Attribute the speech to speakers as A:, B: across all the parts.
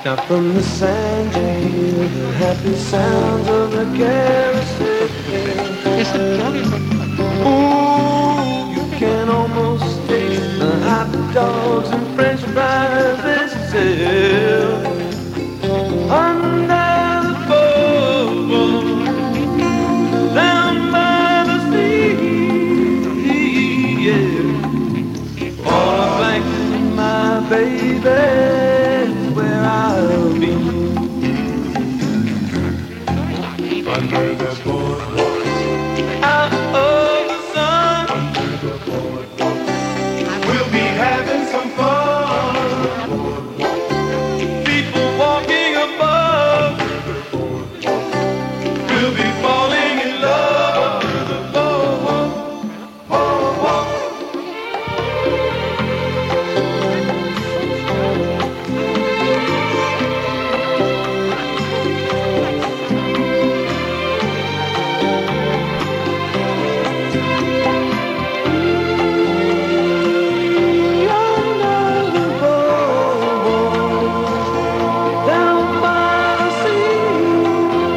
A: Now from the sand you hear the happy sounds of the carousel.
B: It's a jolly one.
A: Ooh, you can almost taste the hot dogs and French fries they sell under the boardwalk down by the sea. Yeah, all I think is my baby, where I'll be
C: under the boardwalk.
A: Out of the sun,
C: Under the boardwalk. We'll be having some fun.
A: people walking above.
C: We'll be falling in love. Under the boardwalk. Boardwalk.
A: Down by the sea,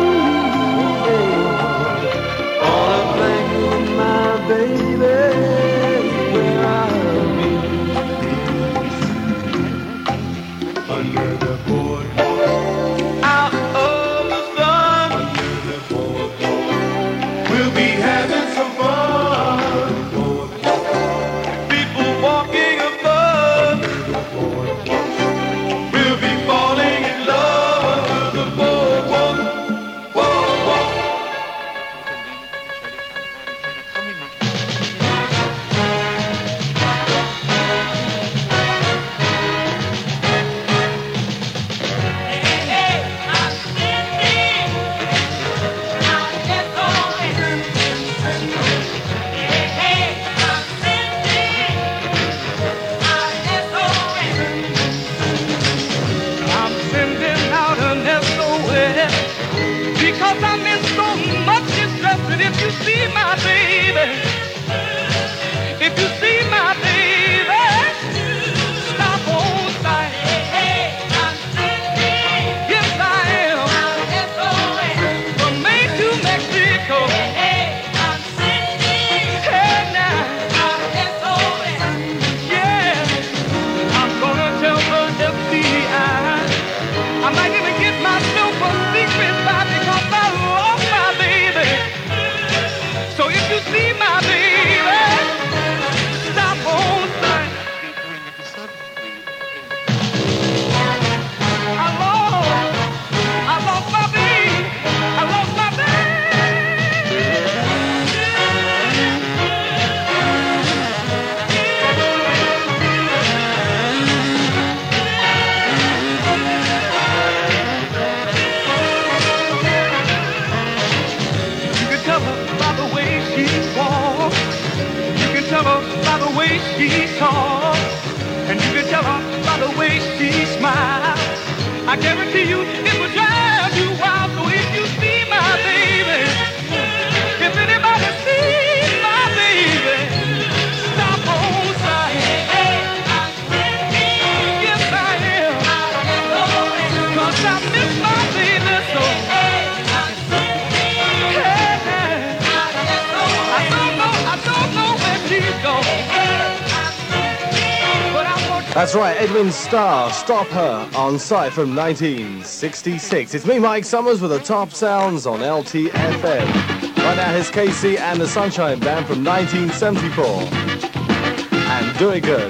A: all I think of my baby, where I'll be.
C: Under the boardwalk.
A: Out of the sun,
C: Under the boardwalk. We'll be having some fun.
A: people walking above.
C: We'll be falling in love. Under the boardwalk. Boardwalk.
A: I'm sending out an SOS because I miss so much distress. And if you see my baby, if you see my baby, stop on sight. Yes, I am. From Maine to Mexico. Hey, now, yeah, I'm gonna tell the FBI. I might even get myself a secret spy because I love my baby. So if you see my baby, stop on sight. I lost my baby. I lost my You can tell her by the way she walks. You can tell her by the way she talks. And you can tell her by the way she smiles. I guarantee you it will drive you wild. So if you see my baby, if anybody sees my baby, stop on sight. Yes, I am. 'Cause I miss my baby so. I don't know where she's going. But I want
D: That's right, Edwin Starr, Stop Her, on site from 1966. It's me, Mike Summers, with the top sounds on LTFM. Right now, here's Casey and the Sunshine Band from 1974. And Do It Good.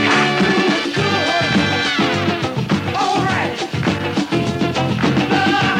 C: All right.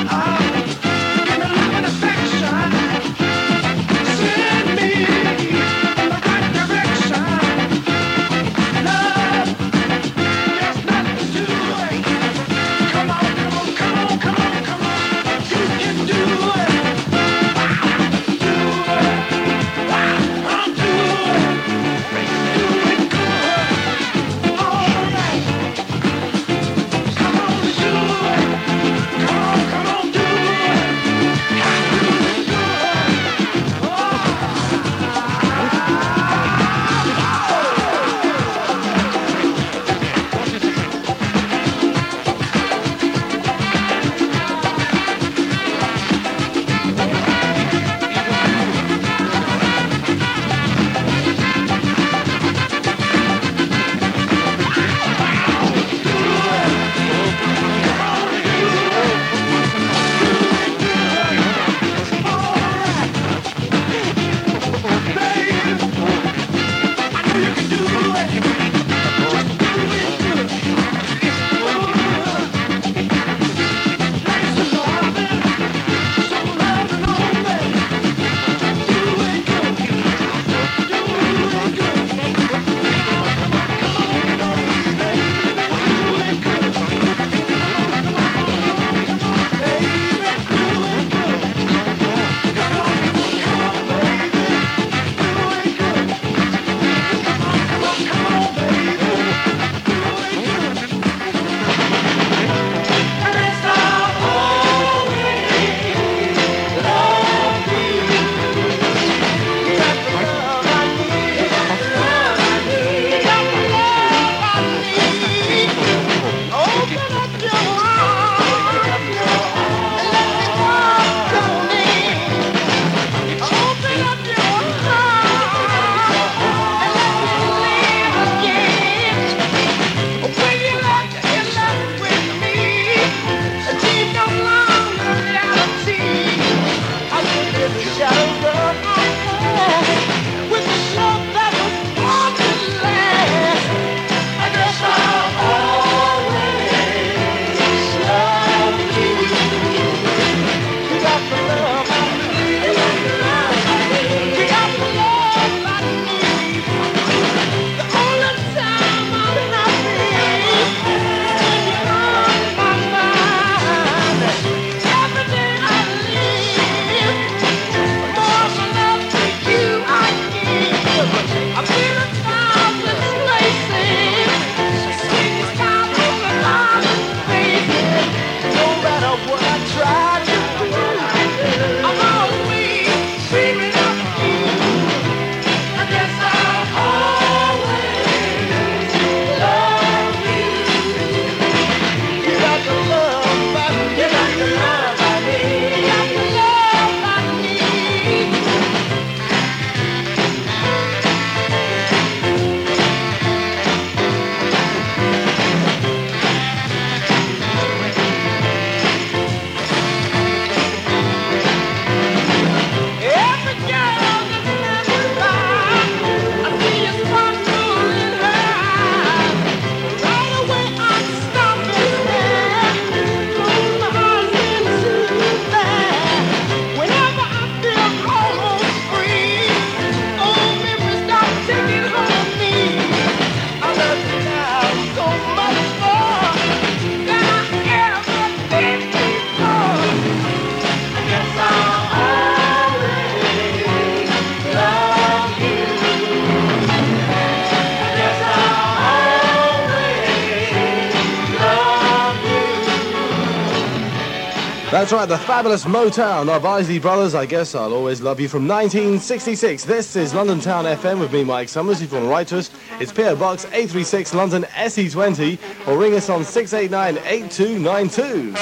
D: That's right, the fabulous Motown of Isley Brothers, I Guess I'll Always Love You from 1966. This is London Town FM with me, Mike Summers. If you want to write to us, it's PO Box 836 London SE20 or ring us on 689-8292.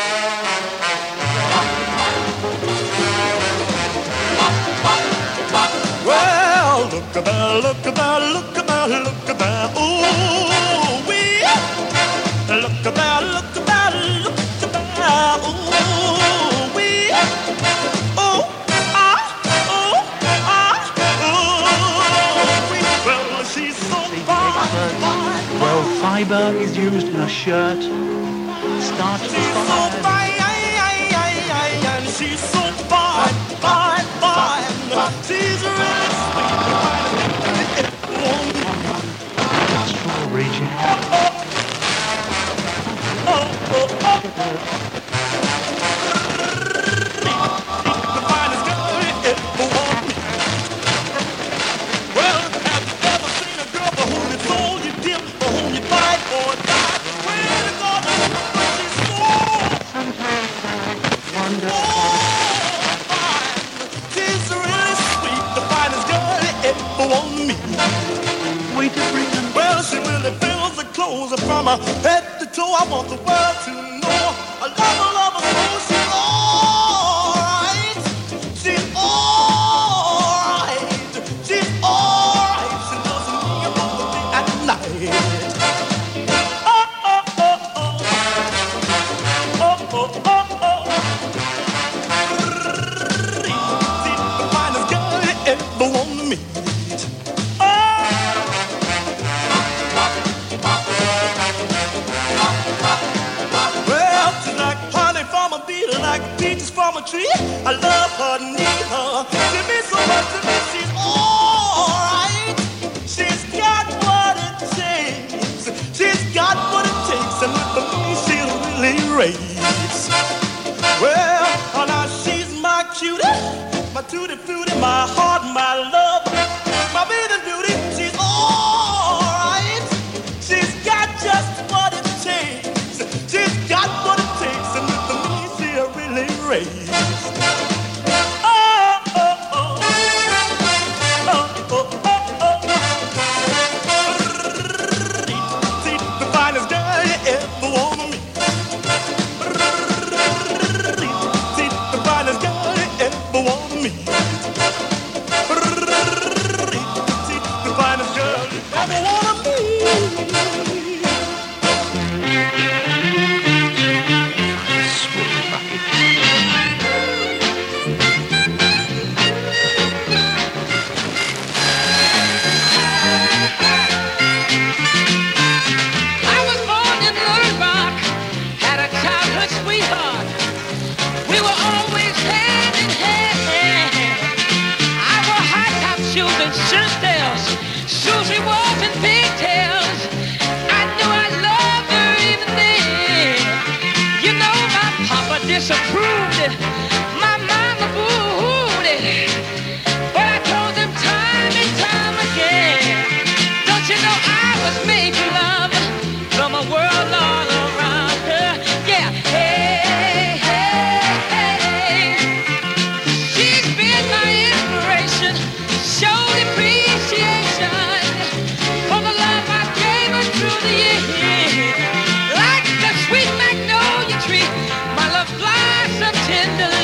C: Well, look about, look about, look about, look about, ooh, we look about, look about, look about, ooh, we, ooh, we, well, she's so fine.
B: Well, fibre is used in a shirt. Starch
C: She's
B: for
C: so
B: fire.
C: fine, and she's so fine, fine, fine. She's really sweet.
B: Strawberry jam.
C: The finest girl ever walked. Well, have you ever seen a girl for whom you sold, you dip, for whom you fight or die? Well, the girl, she's so fine. She's really sweet, the finest girl ever on me.
B: Way to bring them.
C: Well, she really fills the clothes from her head to toe. I want the world to know. I love her, so she's alright. She's alright. She's alright. She loves me both the day and night. Oh, oh, oh, oh. Oh, oh, oh, oh. She's the finest girl you ever want to meet. Well, she's like honey from a bee, like peaches from a tree. I love her, need her. She means so much to me. She's alright. She's got what it takes. She's got what it takes, and with me she'll really raise. Well, now she's my cutie, my tutti frutti, my heart, my love, my baby beauty. She's alright. She's got just what it takes. She's got what it takes, and with me she'll really raise. Oh, oh, oh. Oh, oh, oh, oh. She's the finest girl you ever want to meet. She's the finest girl you ever want to meet. She's the finest girl you ever want to meet.
B: Sweet bucket.
E: I was born in Little Rock, had a childhood sweetheart. We were always hand in hand. I wore high top shoes and shirt tails, shoes we wore in pigtails. I knew I loved her even then. You know my papa disapproved, my mama booed it, but I told him time and time again. Don't you know I was made to love from a world all around her? Yeah, hey, hey, hey. She's been my inspiration, showed appreciation for the love I gave her through the years. Like the sweet magnolia tree, my love blossomed tenderly.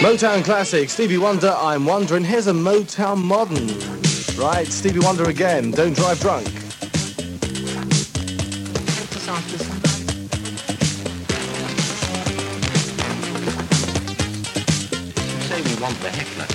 D: Motown classic, Stevie Wonder, I'm Wondering. Here's a Motown modern. Right, Stevie Wonder again, Don't Drive Drunk.
E: Let's ask this one. Say we want the heckler.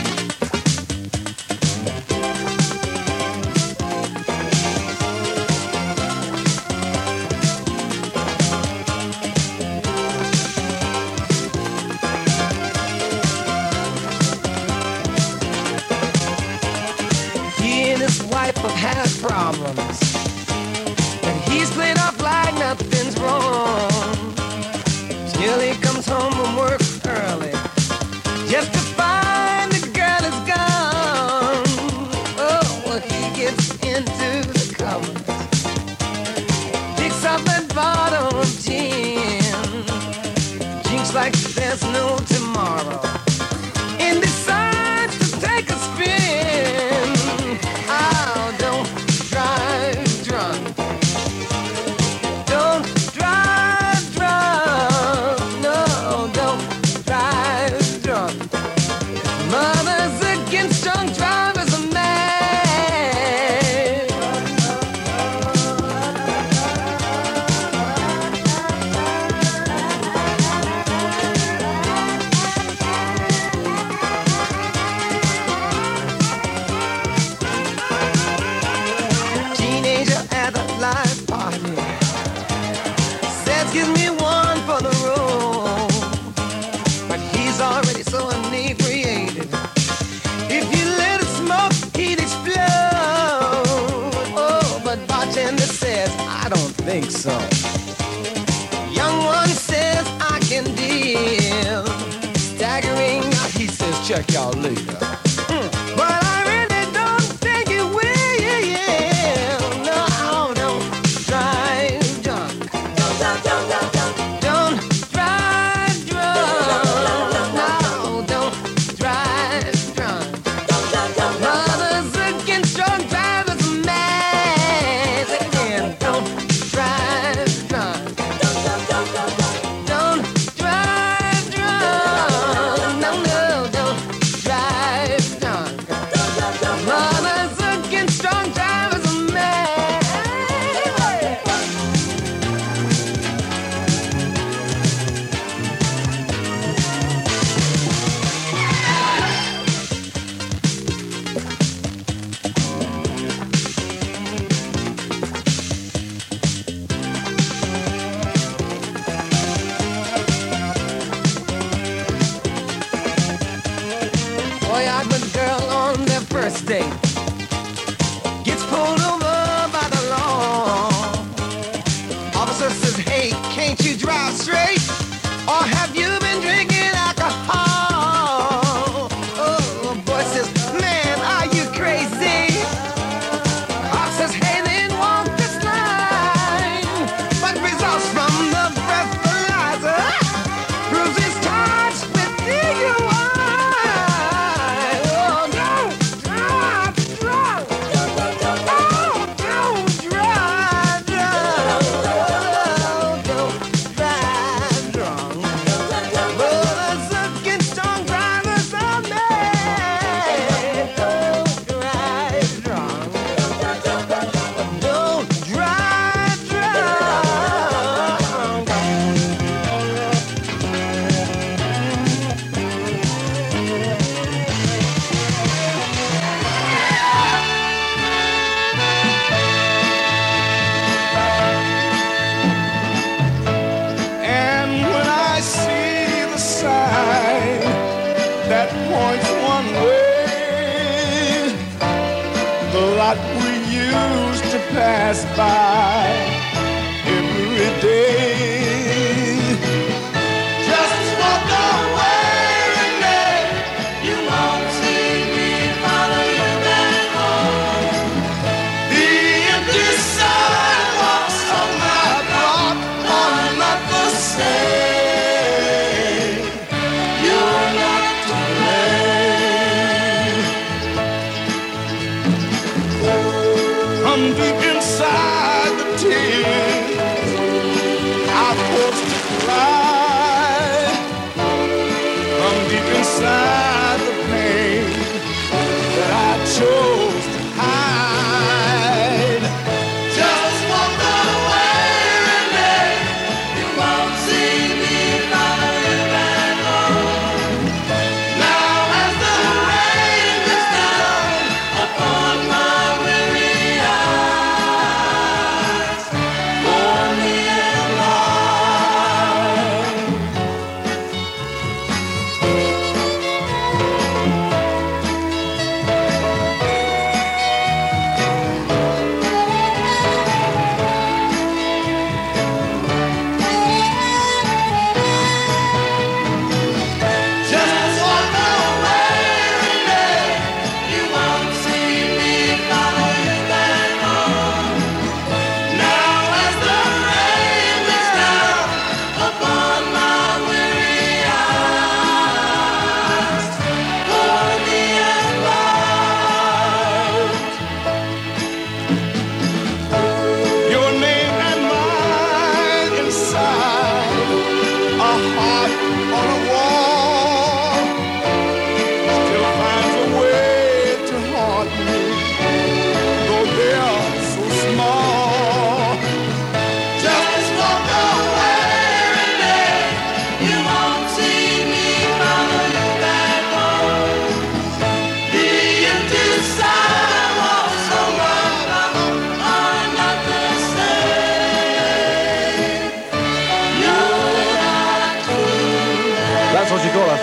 F: Has problems, and he's played off like nothing's wrong. Till he comes home from work early, just to find the girl is gone. Oh, well, he gets into the cupboard, picks up that bottle of gin, drinks like there's no tomorrow, and decides to take a spin. Oh, don't drive drunk. Don't drive drunk. No, don't drive drunk. Mother's against drunk drivers are mad. Teenager at a live party says, give me one for the road. But he's already so inebriated. If you let it smoke, he'd explode. Oh, but bartender says, I don't think so. Young one says, I can deal. Staggering out, he says, check y'all later. But I really don't think it will. No, don't drive drunk. Don't drive drunk. No, don't drive drunk. Mothers against drunk drivers are mad. Again, don't drive drunk. Don't drive drunk. No, don't drive drunk. Mothers against drunk drivers are mad. Boy out with a girl on their first date, gets pulled over by the law. Officer says, hey, can't you drive straight? Or have you been drinking alcohol? Oh, boy says, man, are you crazy? Officer says, hey, then walk this line. But results from the breathalyzer proves he's charged with DUI. Oh, don't drive drunk. Oh, don't drive drunk. Don't drive drunk. Brothers against drunk drivers are mad. Don't drive drunk. Don't drive drunk.
C: And when I see the sign that points one way, the lot we used to pass by every day, just walk away, Renee. You won't see me follow you back home. The empty sidewalks on my block are not the same. You're not to blame. From deep inside the tears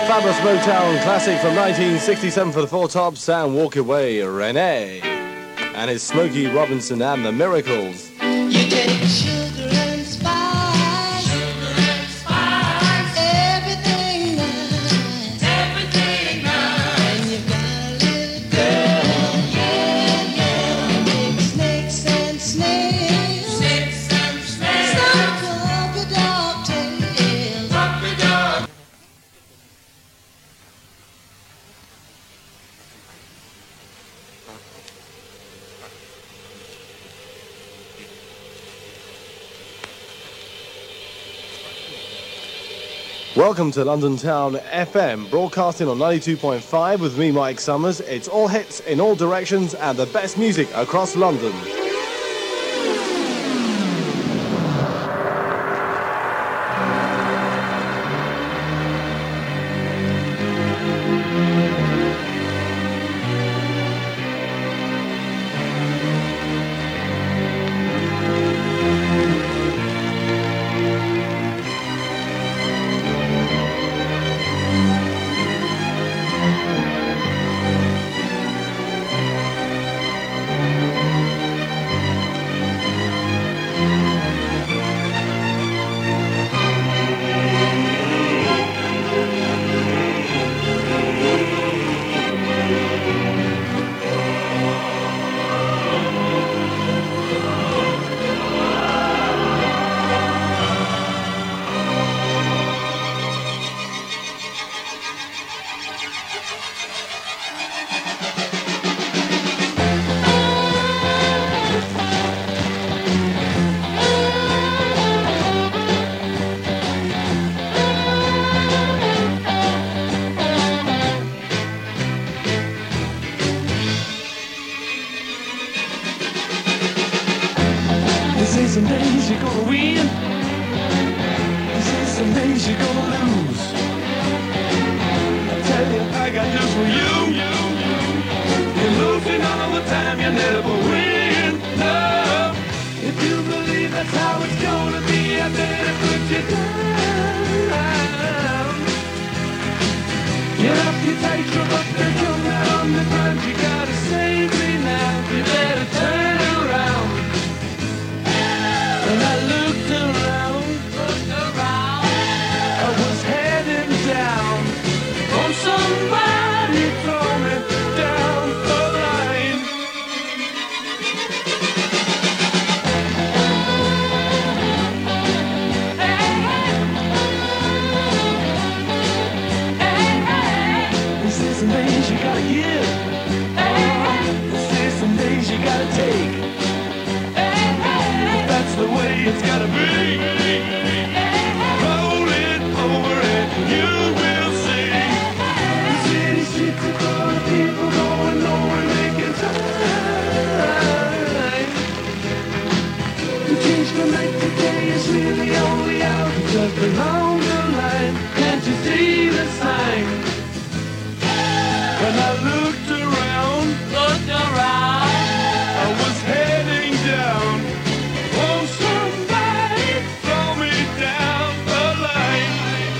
D: fabulous Motown classic from 1967 for the Four Tops and Walk Away, Renee. And his Smokey Robinson and the Miracles.
F: You take sugar and spice, everything nice, and you've got a little girl, big snakes and snails, some puppy dog tails.
D: Welcome to London Town FM, broadcasting on 92.5 with me, Mike Summers. It's all hits in all directions and the best music across London.
G: Some days you're gonna win, some days you're gonna lose. I tell you, I got news for you. You're losing all the time, you never win. No, if you believe that's how it's gonna be, I better put you down. Get up your tight, drum up and come out on the ground. You gotta save me now, you better turn around. And I looked around, I was heading down on somebody throw me down the line. Is there some days you gotta give? Is there some days you gotta take? That's the way it's gotta be. Roll it over and you will see. The city streets are full of people going nowhere, making time. The change from night to day is really only out just along the line. Can't you see the sign? When I looked around, I was heading down. Oh, somebody throw me down the line.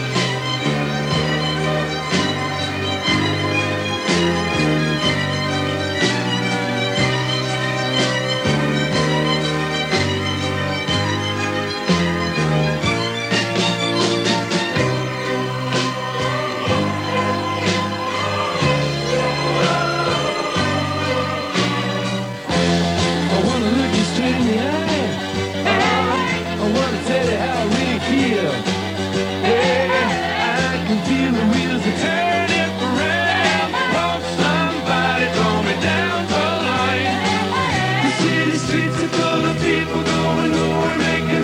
G: I wanna look you straight in the eye. I wanna tell you how I really feel. Yeah, I can feel the wheels are turning around. Won't somebody throw me down the line? The city streets are full of people going nowhere, making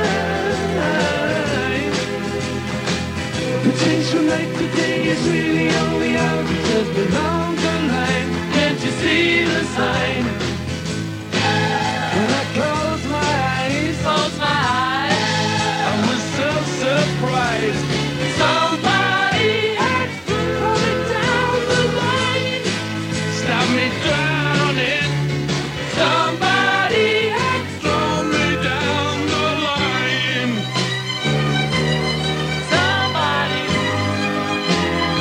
G: time. The change from night to day is really only out just along the line. Can't you see the sign? When I close my eyes, I was so surprised. Somebody had thrown me down the line. Stop me drowning. Somebody had thrown me down the line. Somebody.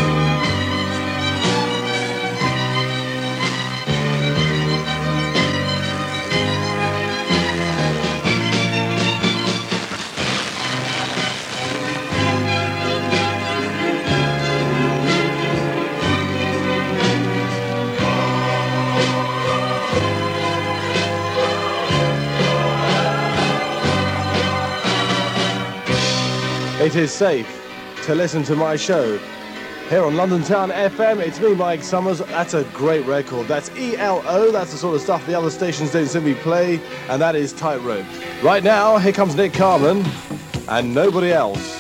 D: it is safe to listen to my show here on London Town FM. It's me, Mike Summers. That's a great record. That's ELO. That's the sort of stuff the other stations don't simply play, and that is Tightrope. Right now, here comes Nick Carmen and Nobody Else.